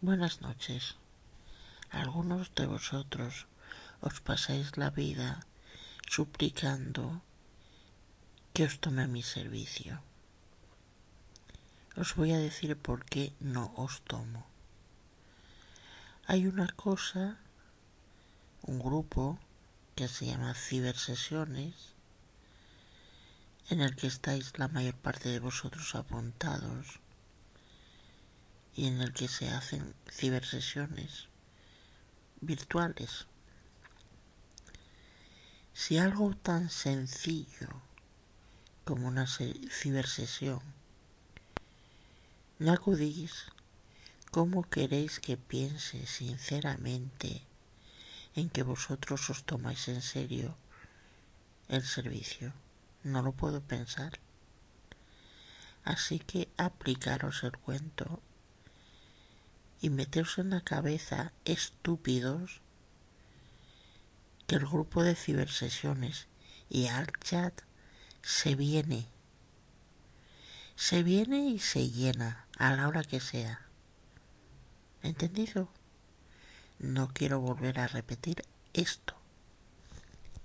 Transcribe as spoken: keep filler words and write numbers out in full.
Buenas noches. Algunos de vosotros os pasáis la vida suplicando que os tome a mi servicio. Os voy a decir por qué no os tomo. Hay una cosa, un grupo que se llama Cibersesiones, en el que estáis la mayor parte de vosotros apuntados y en el que se hacen cibersesiones virtuales. Si algo tan sencillo como una cibersesión no acudís, ¿cómo queréis que piense sinceramente en que vosotros os tomáis en serio el servicio? No lo puedo pensar. Así que aplicaros el cuento y meteos en la cabeza, estúpidos, que el grupo de cibersesiones y al chat se viene. Se viene y se llena a la hora que sea. ¿Entendido? No quiero volver a repetir esto.